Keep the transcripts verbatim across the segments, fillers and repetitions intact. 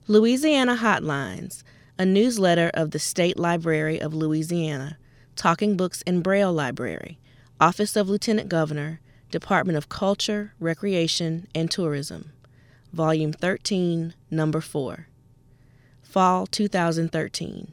Louisiana Hotlines, a newsletter of the State Library of Louisiana, Talking Books and Braille Library, Office of Lieutenant Governor, Department of Culture, Recreation, and Tourism, Volume thirteen, Number four, Fall two thousand thirteen.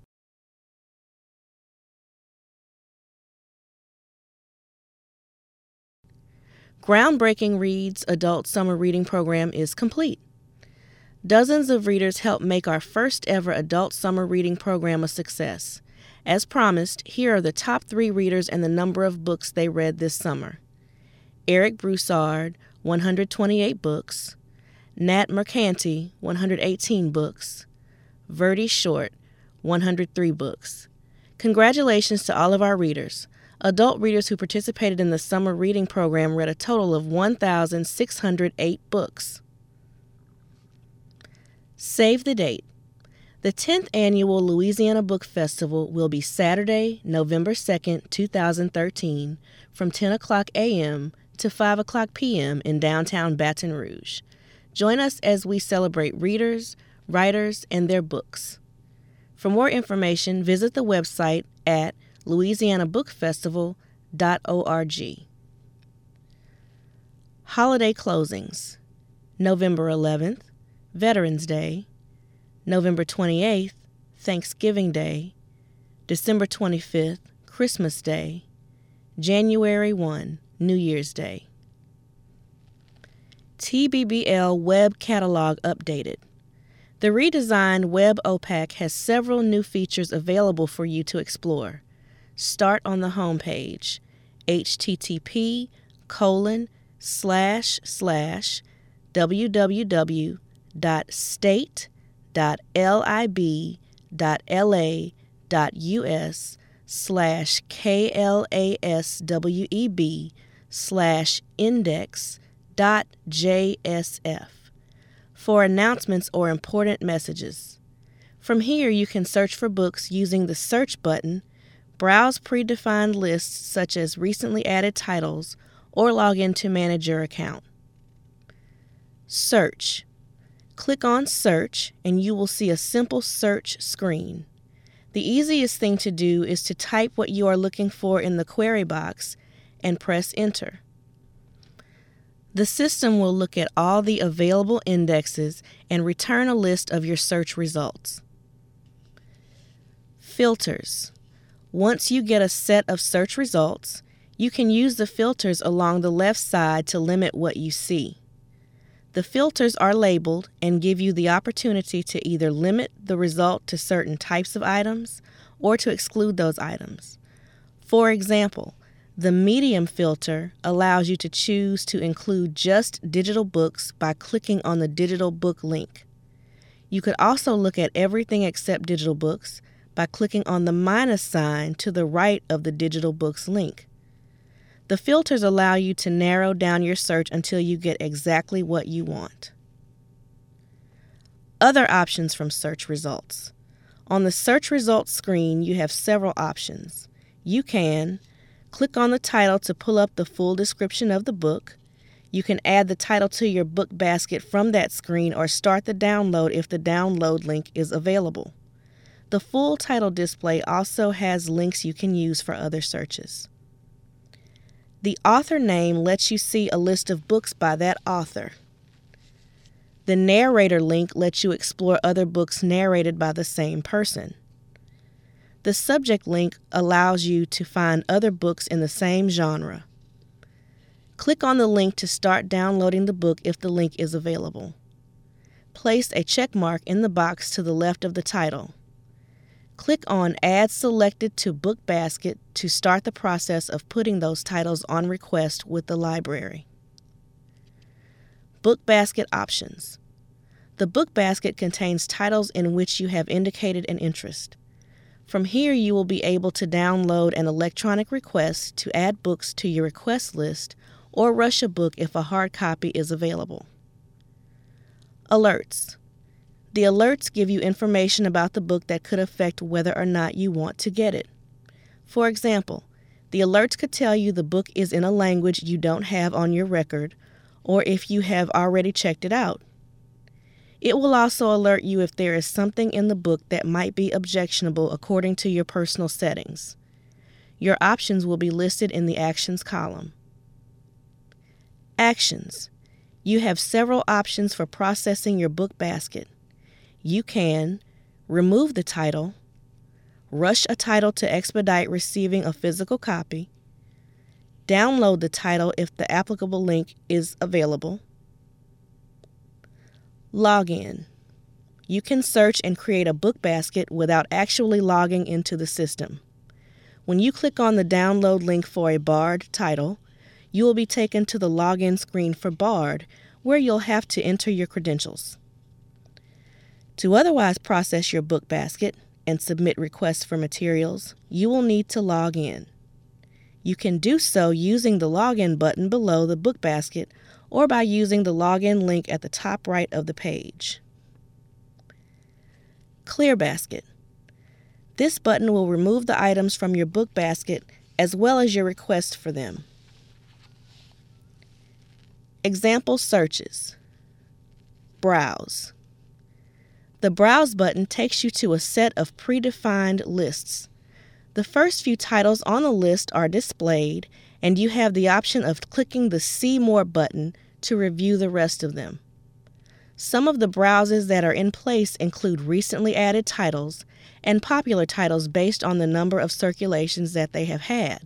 Groundbreaking Reads Adult Summer Reading Program is complete. Dozens of readers helped make our first ever adult summer reading program a success. As promised, here are the top three readers and the number of books they read this summer. Eric Broussard, one hundred twenty-eight books. Nat Mercanti, one hundred eighteen books. Verdi Short, one hundred three books. Congratulations to all of our readers. Adult readers who participated in the summer reading program read a total of one thousand six hundred eight books. Save the date. The tenth Annual Louisiana Book Festival will be Saturday, November second, two thousand thirteen, from ten o'clock a.m. to five o'clock p.m. in downtown Baton Rouge. Join us as we celebrate readers, writers, and their books. For more information, visit the website at louisiana book festival dot org. Holiday closings. November eleventh, Veterans Day. November twenty-eighth, Thanksgiving Day. December twenty-fifth, Christmas Day. January first, New Year's Day. T B B L Web Catalog updated. The redesigned Web O P A C has several new features available for you to explore. Start on the home page, http colon slash slash www dot state dot lib dot us slash klasweb slash index dot jsf for announcements or important messages. From here, you can search for books using the search button, browse predefined lists such as recently added titles, or log in to manage your account. Search. Click on Search and you will see a simple search screen. The easiest thing to do is to type what you are looking for in the query box and press Enter. The system will look at all the available indexes and return a list of your search results. Filters. Once you get a set of search results, you can use the filters along the left side to limit what you see. The filters are labeled and give you the opportunity to either limit the result to certain types of items or to exclude those items. For example, the medium filter allows you to choose to include just digital books by clicking on the digital book link. You could also look at everything except digital books by clicking on the minus sign to the right of the digital books link. The filters allow you to narrow down your search until you get exactly what you want. Other options from search results. On the search results screen, you have several options. You can click on the title to pull up the full description of the book. You can add the title to your book basket from that screen or start the download if the download link is available. The full title display also has links you can use for other searches. The author name lets you see a list of books by that author. The narrator link lets you explore other books narrated by the same person. The subject link allows you to find other books in the same genre. Click on the link to start downloading the book if the link is available. Place a check mark in the box to the left of the title. Click on Add Selected to Book Basket to start the process of putting those titles on request with the library. Book Basket Options. The book basket contains titles in which you have indicated an interest. From here, you will be able to download an electronic request to add books to your request list or rush a book if a hard copy is available. Alerts. The alerts give you information about the book that could affect whether or not you want to get it. For example, the alerts could tell you the book is in a language you don't have on your record, or if you have already checked it out. It will also alert you if there is something in the book that might be objectionable according to your personal settings. Your options will be listed in the Actions column. Actions. You have several options for processing your book basket. You can remove the title, rush a title to expedite receiving a physical copy, download the title if the applicable link is available, login. You can search and create a book basket without actually logging into the system. When you click on the download link for a Bard title, you will be taken to the login screen for Bard, where you'll have to enter your credentials. To otherwise process your book basket and submit requests for materials, you will need to log in. You can do so using the login button below the book basket or by using the login link at the top right of the page. Clear Basket. This button will remove the items from your book basket as well as your request for them. Example searches. Browse. The Browse button takes you to a set of predefined lists. The first few titles on the list are displayed, and you have the option of clicking the See More button to review the rest of them. Some of the browses that are in place include recently added titles and popular titles based on the number of circulations that they have had.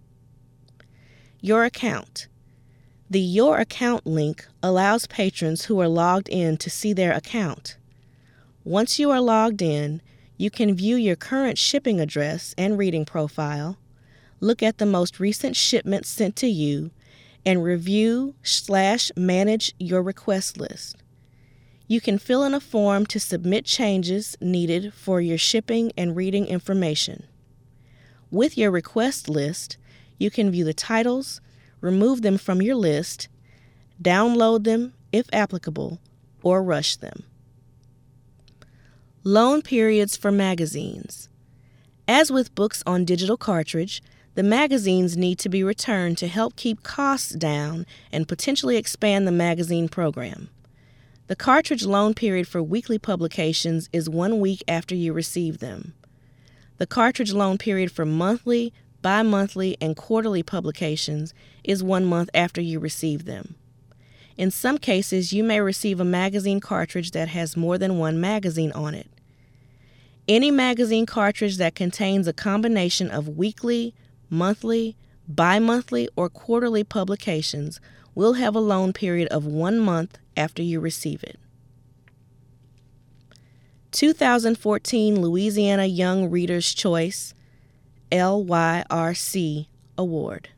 Your account. The Your Account link allows patrons who are logged in to see their account. Once you are logged in, you can view your current shipping address and reading profile, look at the most recent shipments sent to you, and review slash manage your request list. You can fill in a form to submit changes needed for your shipping and reading information. With your request list, you can view the titles, remove them from your list, download them if applicable, or rush them. Loan periods for magazines. As with books on digital cartridge, the magazines need to be returned to help keep costs down and potentially expand the magazine program. The cartridge loan period for weekly publications is one week after you receive them. The cartridge loan period for monthly, bi-monthly, and quarterly publications is one month after you receive them. In some cases, you may receive a magazine cartridge that has more than one magazine on it. Any magazine cartridge that contains a combination of weekly, monthly, bi-monthly, or quarterly publications will have a loan period of one month after you receive it. two thousand fourteen Louisiana Young Reader's Choice L Y R C Award.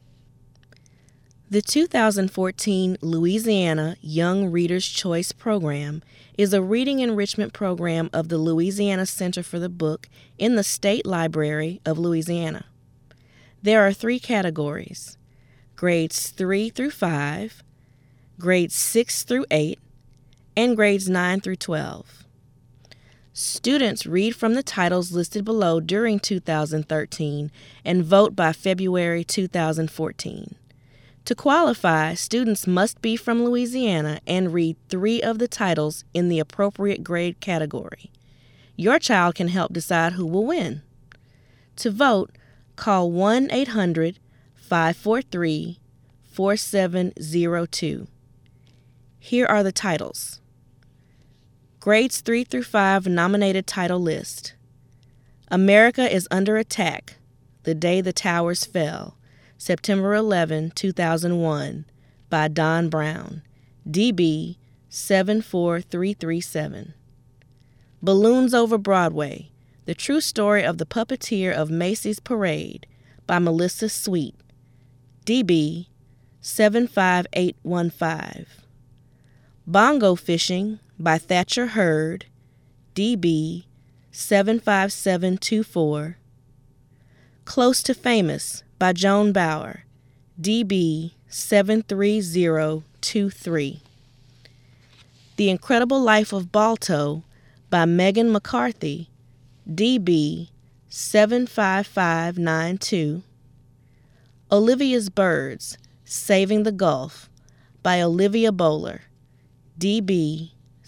The two thousand fourteen Louisiana Young Reader's Choice Program is a reading enrichment program of the Louisiana Center for the Book in the State Library of Louisiana. There are three categories: grades three through five, grades six through eight, and grades nine through twelve. Students read from the titles listed below during two thousand thirteen and vote by February two thousand fourteen. To qualify, students must be from Louisiana and read three of the titles in the appropriate grade category. Your child can help decide who will win. To vote, call one eight hundred, five four three, four seven zero two. Here are the titles. Grades three through five nominated title list. America is Under Attack, The Day the Towers Fell, September eleventh, two thousand one, by Don Brown, D B seven four three three seven. Balloons Over Broadway, The True Story of the Puppeteer of Macy's Parade, by Melissa Sweet, D B seven five eight one five. Bongo Fishing, by Thatcher Hurd, D B seven five seven two four. Close to Famous, by Joan Bauer, D B seven three zero two three. The Incredible Life of Balto, by Megan McCarthy, D B seven five five nine two. Olivia's Birds, Saving the Gulf, by Olivia Bowler, D B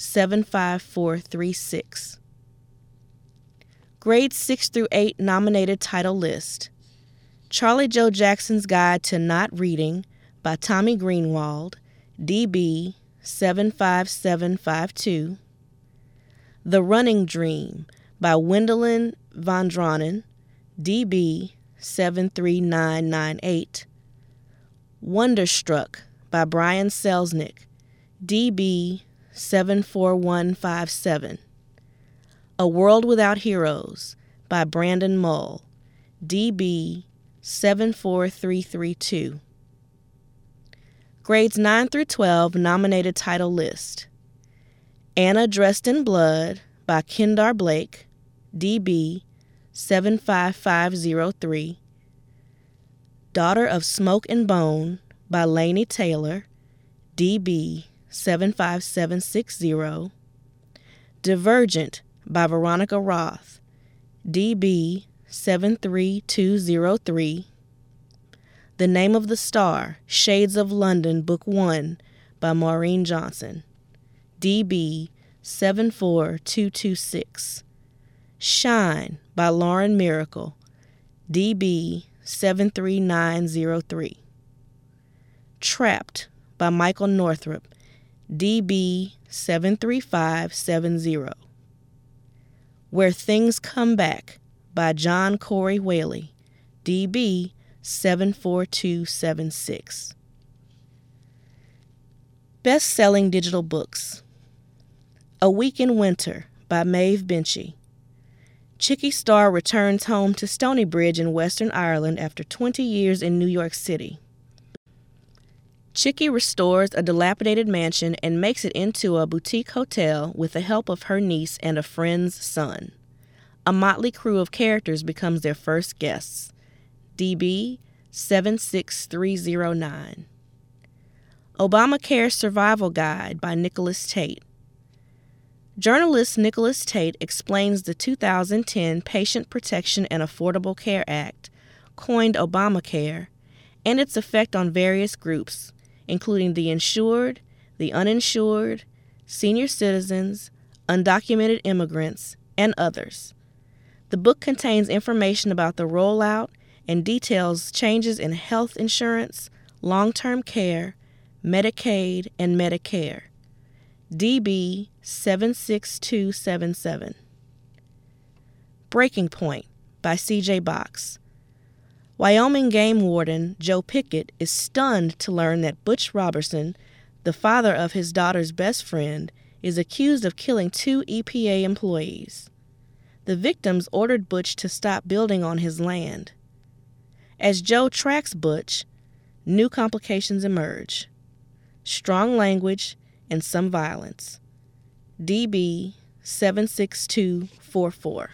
seven five four three six. Grades six through eight nominated title list: Charlie Joe Jackson's Guide to Not Reading by Tommy Greenwald, D B seven five seven five two. The Running Dream by Wendelin Vondranen, D B seven three nine nine eight. Wonderstruck by Brian Selznick, D B seven four one five seven. A World Without Heroes by Brandon Mull, D B seven four three three two. Grades nine through twelve nominated title list: Anna Dressed in Blood by Kendar Blake, D B seven five five zero three. Daughter of Smoke and Bone by Laini Taylor, D B seven five seven six zero. Divergent by Veronica Roth, D B seven three two zero three. The Name of the Star, Shades of London, Book one by Maureen Johnson, D B seven four two two six. Shine by Lauren Miracle, D B seven three nine zero three. Trapped by Michael Northrup, D B seven three five seven zero. Where Things Come Back by John Corey Whaley, D B seven four two seven six. Best-selling digital books: A Week in Winter by Maeve Binchy. Chickie Star returns home to Stonybridge in Western Ireland after twenty years in New York City. Chickie restores a dilapidated mansion and makes it into a boutique hotel with the help of her niece and a friend's son. A motley crew of characters becomes their first guests. D B seven six three zero nine. Obamacare Survival Guide by Nicholas Tate. Journalist Nicholas Tate explains the two thousand ten Patient Protection and Affordable Care Act, coined Obamacare, and its effect on various groups, including the insured, the uninsured, senior citizens, undocumented immigrants, and others. The book contains information about the rollout and details changes in health insurance, long-term care, Medicaid, and Medicare. D B seven six two seven seven. Breaking Point by C J Box. Wyoming game warden Joe Pickett is stunned to learn that Butch Robertson, the father of his daughter's best friend, is accused of killing two E P A employees. The victims ordered Butch to stop building on his land. As Joe tracks Butch, new complications emerge: strong language and some violence. D B seven six two four four.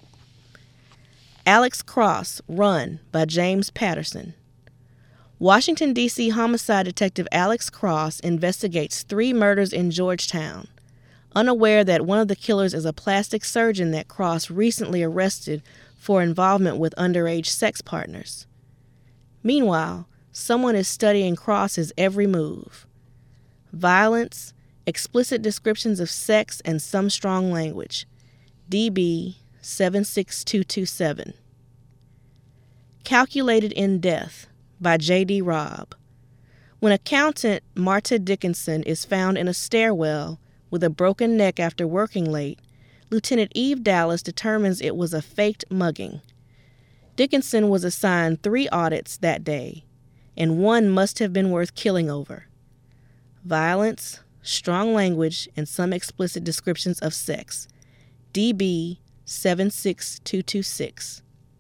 Alex Cross, Run by James Patterson. Washington, D C homicide detective Alex Cross investigates three murders in Georgetown, unaware that one of the killers is a plastic surgeon that Cross recently arrested for involvement with underage sex partners. Meanwhile, someone is studying Cross's every move. Violence, explicit descriptions of sex, and some strong language. D B seven six two two seven. Calculated in Death by J D Robb. When accountant Marta Dickinson is found in a stairwell with a broken neck after working late, Lieutenant Eve Dallas determines it was a faked mugging. Dickinson was assigned three audits that day, and one must have been worth killing over. Violence, strong language, and some explicit descriptions of sex. D B seven six two two six.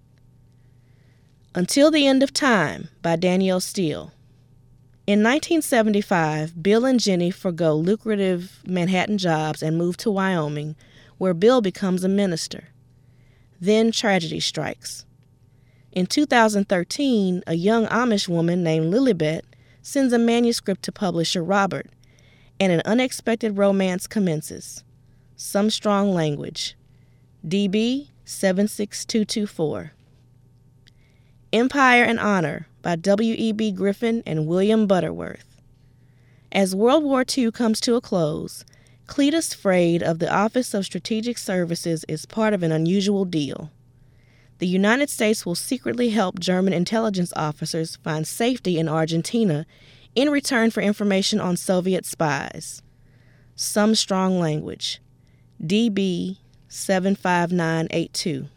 Until the End of Time by Danielle Steele. In nineteen seventy-five, Bill and Jenny forgo lucrative Manhattan jobs and move to Wyoming, where Bill becomes a minister. Then tragedy strikes. In two thousand thirteen, a young Amish woman named Lilibet sends a manuscript to publisher Robert, and an unexpected romance commences. Some strong language. D B seven six two two four. Empire and Honor by W E B Griffin and William Butterworth. As World War Two comes to a close, Cletus Frade of the Office of Strategic Services is part of an unusual deal. The United States will secretly help German intelligence officers find safety in Argentina in return for information on Soviet spies. Some strong language. D B seven five nine eight two.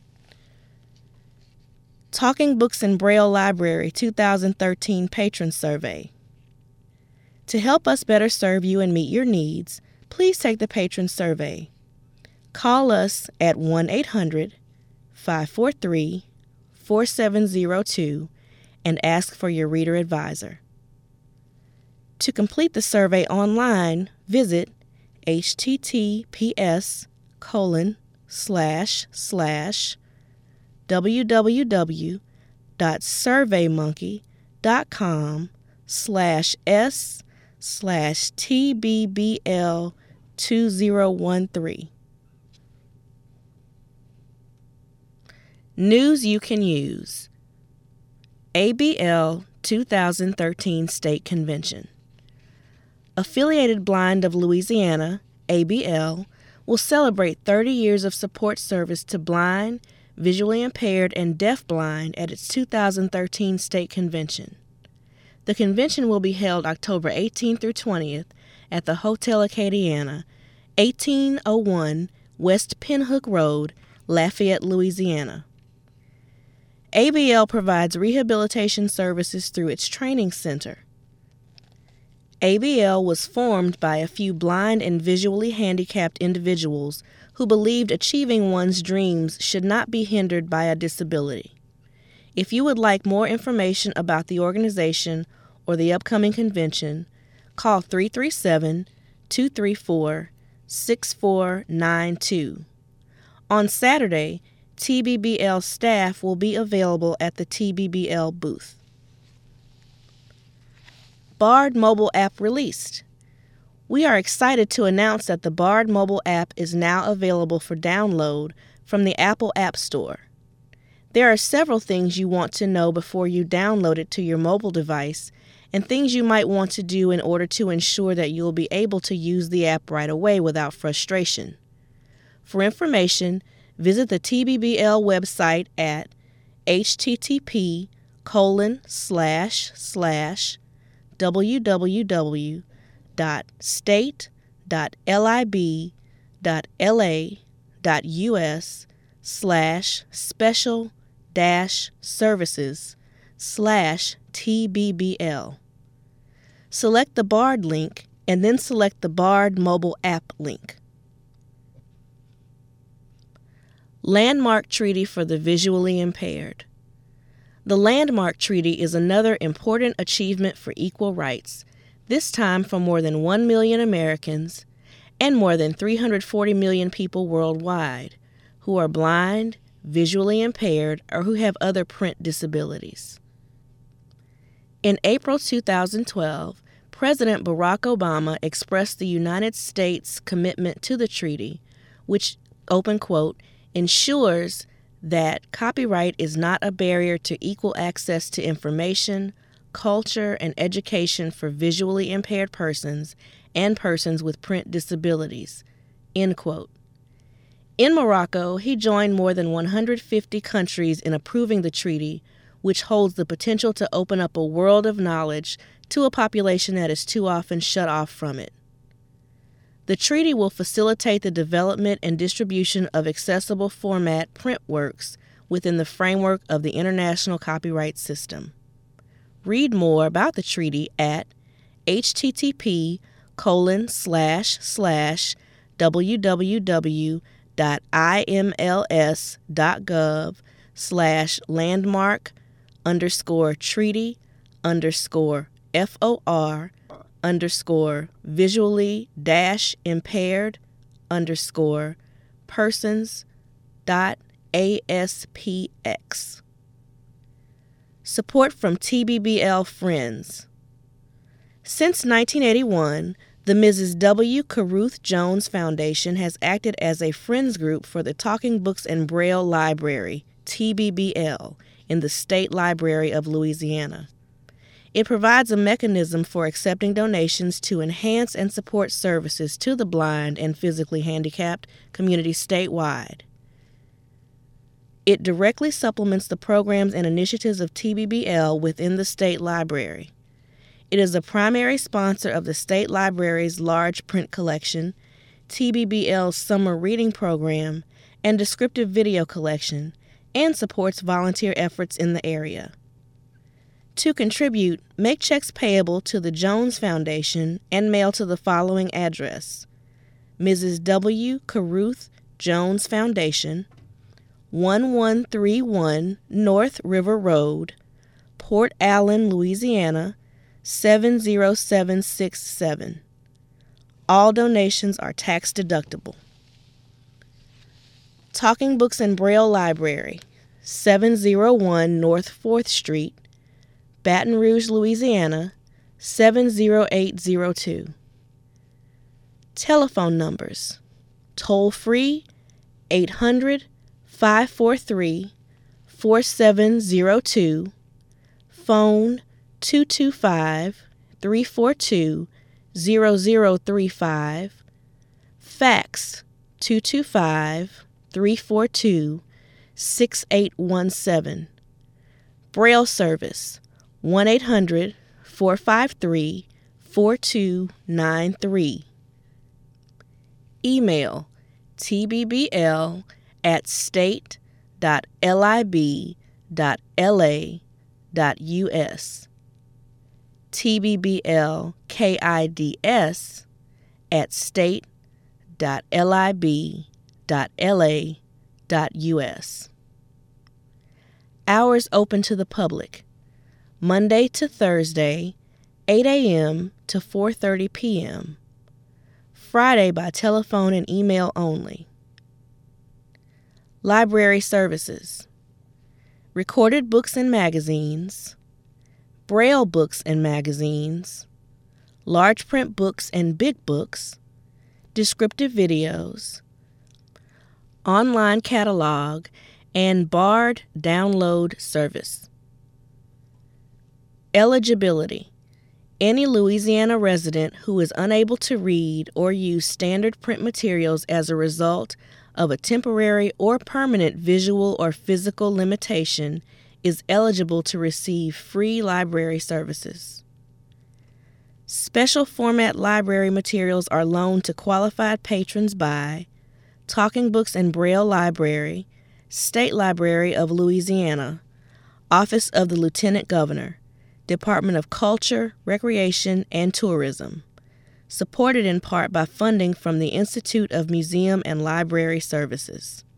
Talking Books and Braille Library two thousand thirteen Patron Survey. To help us better serve you and meet your needs, please take the Patron Survey. Call us at one eight hundred, five four three, four seven zero two and ask for your reader advisor. To complete the survey online, visit https colon slash slash www.surveymonkey.com slash s slash tbbl 2013. News you can use. A B L two thousand thirteen State Convention. Affiliated Blind of Louisiana, A B L, will celebrate thirty years of support service to blind, visually impaired, and deafblind at its two thousand thirteen State Convention. The convention will be held October eighteenth through twentieth at the Hotel Acadiana, eighteen oh one West Pinhook Road, Lafayette, Louisiana. A B L provides rehabilitation services through its training center. A B L was formed by a few blind and visually handicapped individuals who believed achieving one's dreams should not be hindered by a disability. If you would like more information about the organization or the upcoming convention, call three three seven, two three four, six four nine two. On Saturday, T B B L staff will be available at the T B B L booth. Bard mobile app released. We are excited to announce that the Bard mobile app is now available for download from the Apple App Store. There are several things you want to know before you download it to your mobile device, and things you might want to do in order to ensure that you'll be able to use the app right away without frustration. For information, visit the T B B L website at http colon slash slash www.state.lib.la.us slash special dash services slash TBBL. Select the Bard link and then select the Bard mobile app link. Landmark Treaty for the Visually Impaired. The Landmark Treaty is another important achievement for equal rights, this time for more than one million Americans and more than three hundred forty million people worldwide who are blind, visually impaired, or who have other print disabilities. In April two thousand twelve, President Barack Obama expressed the United States' commitment to the treaty, which, open quote, ensures that copyright is not a barrier to equal access to information, culture, and education for visually impaired persons and persons with print disabilities, end quote. In Morocco, he joined more than one hundred fifty countries in approving the treaty, which holds the potential to open up a world of knowledge to a population that is too often shut off from it. The treaty will facilitate the development and distribution of accessible format print works within the framework of the international copyright system. Read more about the treaty at http colon slash slash www.imls.gov slash landmark underscore treaty underscore FOR underscore visually dash impaired underscore persons dot ASPX. Support from T B B L Friends. Since nineteen eighty-one, the Missus W. Caruth Jones Foundation has acted as a Friends group for the Talking Books and Braille Library, T B B L, in the State Library of Louisiana. It provides a mechanism for accepting donations to enhance and support services to the blind and physically handicapped community statewide. It directly supplements the programs and initiatives of T B B L within the State Library. It is a primary sponsor of the State Library's large print collection, T B B L's summer reading program, and descriptive video collection, and supports volunteer efforts in the area. To contribute, make checks payable to the Jones Foundation and mail to the following address: Missus W. Caruth Jones Foundation, one one three one North River Road, Port Allen, Louisiana, seven zero seven six seven. All donations are tax deductible. Talking Books and Braille Library, seven oh one North fourth Street, Baton Rouge, Louisiana, seven zero eight zero two. Telephone numbers: toll free eight hundred, five four three, four seven zero two, phone two two five, three four two, zero zero three five, fax two two five, three four two, six eight one seven, Braille service one eight hundred, four five three, four two nine three. Email tbbl at state dot lib dot la dot us. tbbl-kids at state dot lib dot la dot us. Hours open to the public: Monday to Thursday, eight a.m. to four thirty p.m. Friday by telephone and email only. Library services: recorded books and magazines, Braille books and magazines, large print books and big books, descriptive videos, online catalog, and Bard download service. Eligibility: any Louisiana resident who is unable to read or use standard print materials as a result of a temporary or permanent visual or physical limitation is eligible to receive free library services. Special format library materials are loaned to qualified patrons by Talking Books and Braille Library, State Library of Louisiana, Office of the Lieutenant Governor, Department of Culture, Recreation, and Tourism, supported in part by funding from the Institute of Museum and Library Services.